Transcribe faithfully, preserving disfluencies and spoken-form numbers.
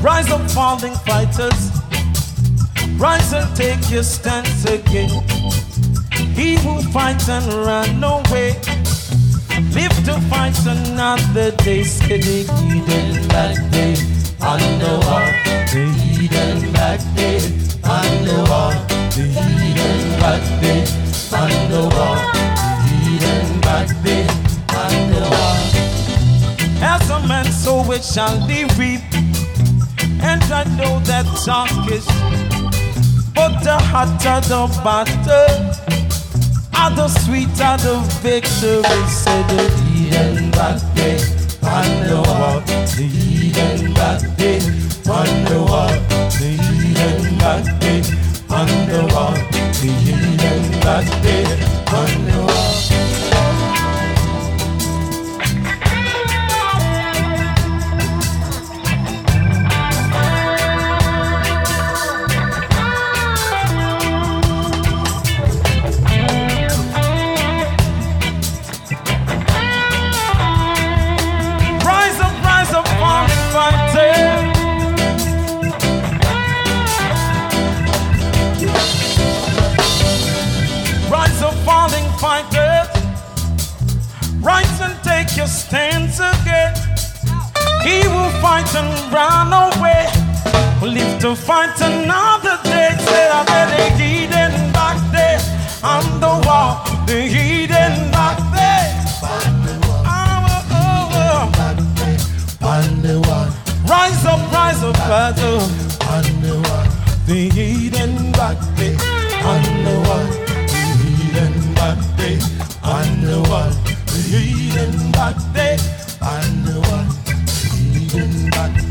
Rise up, falling fighters. Rise and take your stance again. He who fights and run away, live to fight another day. Say the hidden back day on the wall. The hidden back day on the wall. The hidden back day on the wall. The hidden back day on the wall. As a man, so it shall be reap. And I know that talk is, but the hotter the battle, and the sweeter the victory. Say the hidden back day on the wall. The hidden back day on the wall. The hidden back day on the wall. The hidden back day on the wall. Rise and take your stance again. He will fight and run away, will live to fight another day. Say I bet the hidden back there on the wall. The hidden back there on the wall. Rise up, rise up, rise up on the wall. The hidden back there on the wall. The hidden back there on the wall. The hidden back there on the wall. The hidden back